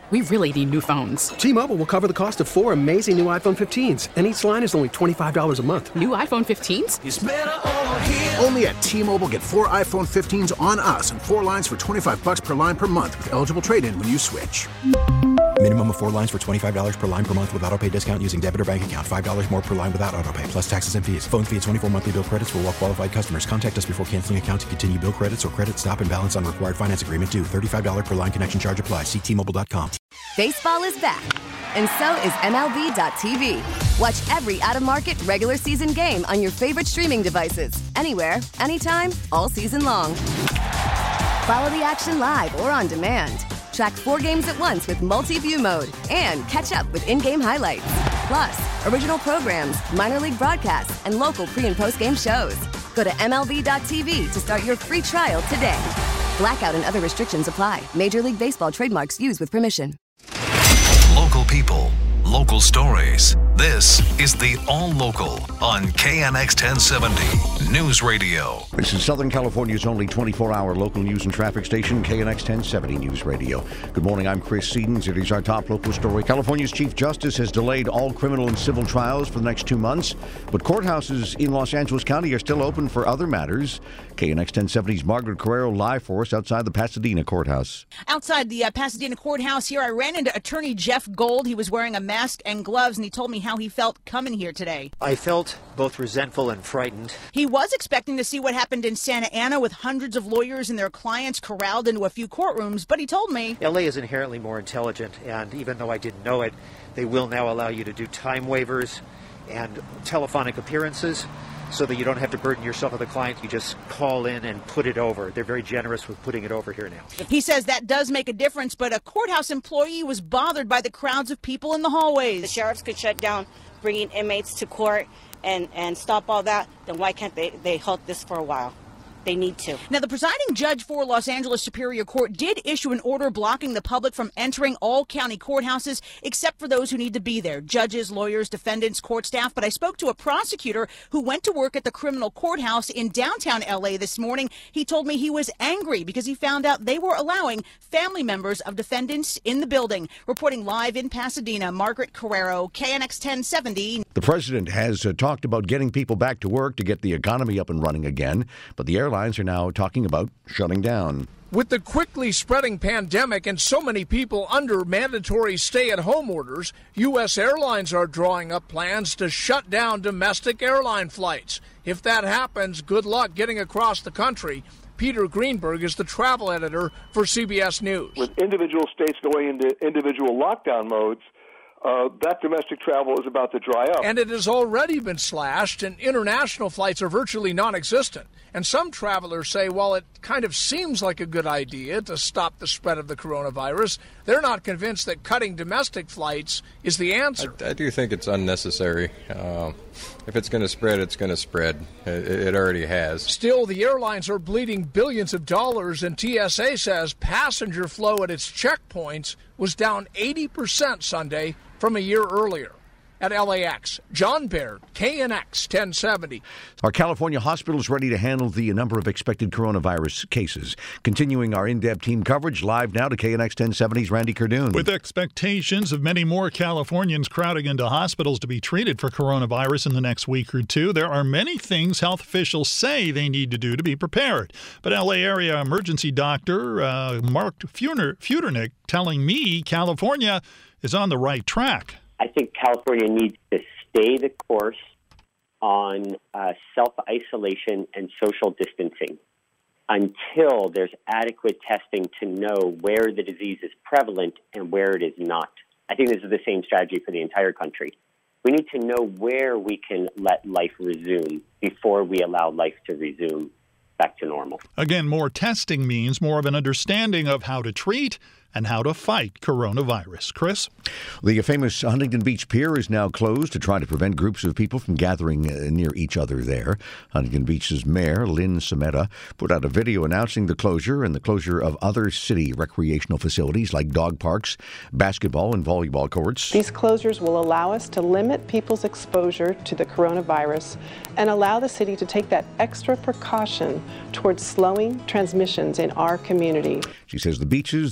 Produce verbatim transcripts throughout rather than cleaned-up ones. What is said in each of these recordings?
We really need new phones. T-Mobile will cover the cost of four amazing new iPhone fifteens, and each line is only twenty-five dollars a month. New iPhone fifteens? It's better over here. Only at T-Mobile, get four iPhone fifteens on us and four lines for twenty-five dollars per line per month with eligible trade-in when you switch. Minimum of four lines for twenty-five dollars per line per month with autopay discount using debit or bank account. five dollars more per line without autopay, plus taxes and fees. Phone fee at twenty-four monthly bill credits for well-qualified customers. Contact us before canceling account to continue bill credits or credit stop and balance on required finance agreement due. thirty-five dollars per line connection charge applies. See T Mobile dot com. Baseball is back, and so is M L B dot T V. Watch every out-of-market regular season game on your favorite streaming devices. Anywhere, anytime, all season long. Follow the action live or on demand. Track four games at once with multi-view mode and catch up with in-game highlights. Plus, original programs, minor league broadcasts, and local pre- and post-game shows. Go to M L B dot T V to start your free trial today. Blackout and other restrictions apply. Major League Baseball trademarks used with permission. Local people, local stories. This is the All Local on K N X ten seventy News Radio. This is Southern California's only twenty-four hour local news and traffic station, K N X ten seventy News Radio. Good morning, I'm Chris Sedens. It is our top local story. California's Chief Justice has delayed all criminal and civil trials for the next two months, but courthouses in Los Angeles County are still open for other matters. K N X ten seventy's Margaret Carrero live for us outside the Pasadena courthouse. Outside the uh, Pasadena courthouse here, I ran into Attorney Jeff Gold. He was wearing a mask and gloves, and he told me how he felt coming here today. I felt both resentful and frightened. He was expecting to see what happened in Santa Ana with hundreds of lawyers and their clients corralled into a few courtrooms, but he told me L A is inherently more intelligent, and even though I didn't know it, they will now allow you to do time waivers and telephonic appearances so that you don't have to burden yourself with a client. You just call in and put it over. They're very generous with putting it over here now. He says that does make a difference, but a courthouse employee was bothered by the crowds of people in the hallways. The sheriffs could shut down bringing inmates to court and, and stop all that, then why can't they, they halt this for a while? They need to. Now, the presiding judge for Los Angeles Superior Court did issue an order blocking the public from entering all county courthouses except for those who need to be there, judges, lawyers, defendants, court staff. But I spoke to a prosecutor who went to work at the criminal courthouse in downtown L A this morning. He told me he was angry because he found out they were allowing family members of defendants in the building. Reporting live in Pasadena, Margaret Carrero, K N X ten seventy. The president has uh, talked about getting people back to work to get the economy up and running again, but the airlines are now talking about shutting down. With the quickly spreading pandemic and so many people under mandatory stay-at-home orders, U S airlines are drawing up plans to shut down domestic airline flights. If that happens, good luck getting across the country. Peter Greenberg is the travel editor for C B S News. With individual states going into individual lockdown modes, Uh, that domestic travel is about to dry up. And it has already been slashed, and international flights are virtually non-existent. And some travelers say, while it kind of seems like a good idea to stop the spread of the coronavirus, they're not convinced that cutting domestic flights is the answer. I, I do think it's unnecessary. Uh, if it's going to spread, it's going to spread. It, it already has. Still, the airlines are bleeding billions of dollars, and T S A says passenger flow at its checkpoints was down eighty percent Sunday from a year earlier. At L A X, John Baird, K N X ten seventy. Are California hospitals ready to handle the number of expected coronavirus cases? Continuing our in-depth team coverage, live now to K N X ten seventy's Randy Cardoon. With expectations of many more Californians crowding into hospitals to be treated for coronavirus in the next week or two, there are many things health officials say they need to do to be prepared. But L A area emergency doctor uh, Mark Futernick telling me California is on the right track. I think California needs to stay the course on uh, self-isolation and social distancing until there's adequate testing to know where the disease is prevalent and where it is not. I think this is the same strategy for the entire country. We need to know where we can let life resume before we allow life to resume back to normal. Again, more testing means more of an understanding of how to treat and how to fight coronavirus. Chris? The famous Huntington Beach Pier is now closed to try to prevent groups of people from gathering uh, near each other there. Huntington Beach's mayor, Lynn Sameta, put out a video announcing the closure and the closure of other city recreational facilities like dog parks, basketball and volleyball courts. These closures will allow us to limit people's exposure to the coronavirus and allow the city to take that extra precaution towards slowing transmissions in our community. She says the beaches, though, will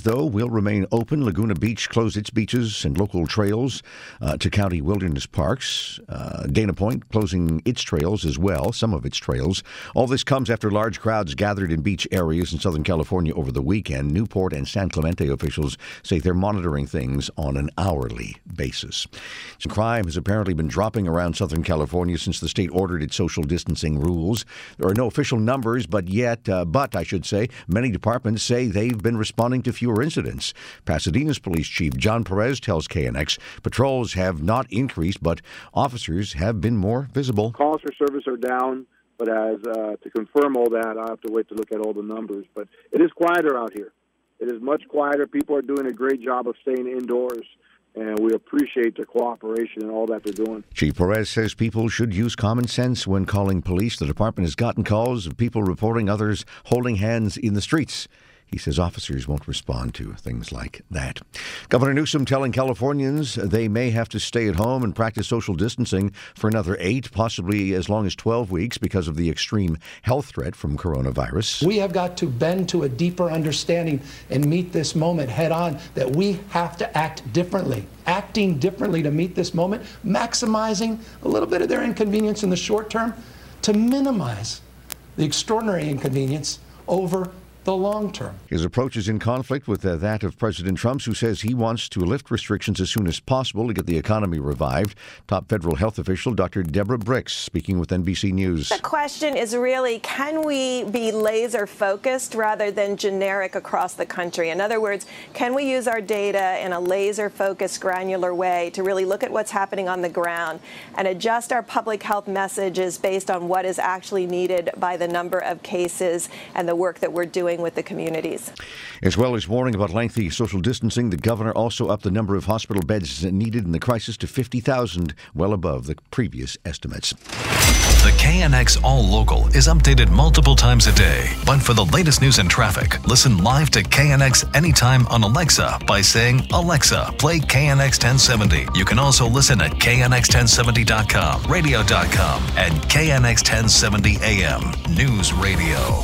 will remain open. Laguna Beach closed its beaches and local trails uh, to county wilderness parks. Uh, Dana Point closing its trails as well, some of its trails. All this comes after large crowds gathered in beach areas in Southern California over the weekend. Newport and San Clemente officials say they're monitoring things on an hourly basis. So crime has apparently been dropping around Southern California since the state ordered its social distancing rules. There are no official numbers, but yet, uh, but I should say, many departments say they've been responding to fewer incidents. Pasadena's Police Chief John Perez tells K N X patrols have not increased, but officers have been more visible. Calls for service are down, but as uh, to confirm all that, I have to wait to look at all the numbers. But it is quieter out here. It is much quieter. People are doing a great job of staying indoors, and we appreciate the cooperation and all that they're doing. Chief Perez says people should use common sense when calling police. The department has gotten calls of people reporting others holding hands in the streets. He says officers won't respond to things like that. Governor Newsom telling Californians they may have to stay at home and practice social distancing for another eight, possibly as long as twelve weeks because of the extreme health threat from coronavirus. We have got to bend to a deeper understanding and meet this moment head on, that we have to act differently. Acting differently to meet this moment, maximizing a little bit of their inconvenience in the short term to minimize the extraordinary inconvenience over the long term. His approach is in conflict with uh, that of President Trump's, who says he wants to lift restrictions as soon as possible to get the economy revived. Top federal health official Doctor Deborah Bricks speaking with N B C News. The question is really, can we be laser focused rather than generic across the country? In other words, can we use our data in a laser focused, granular way to really look at what's happening on the ground and adjust our public health messages based on what is actually needed by the number of cases and the work that we're doing with the communities? As well as warning about lengthy social distancing, the governor also upped the number of hospital beds needed in the crisis to fifty thousand, well above the previous estimates. The K N X All Local is updated multiple times a day. But for the latest news and traffic, listen live to K N X anytime on Alexa by saying, Alexa, play K N X ten seventy. You can also listen at K N X ten seventy dot com, radio dot com, and K N X ten seventy A M News Radio.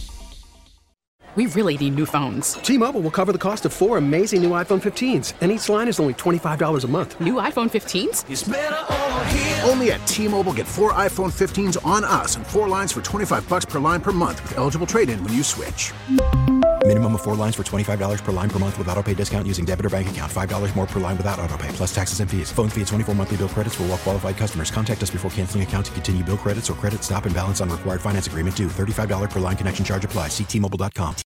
We really need new phones. T-Mobile will cover the cost of four amazing new iPhone fifteens, and each line is only twenty-five dollars a month. New iPhone fifteens? It's better over here. Only at T-Mobile, get four iPhone fifteens on us and four lines for twenty-five bucks per line per month with eligible trade-in when you switch. Minimum of four lines for twenty-five dollars per line per month with autopay discount using debit or bank account. five dollars more per line without autopay, plus taxes and fees. Phone fee at twenty-four monthly bill credits for well-qualified customers. Contact us before canceling account to continue bill credits or credit stop and balance on required finance agreement due. thirty-five dollars per line connection charge applies. See T Mobile dot com.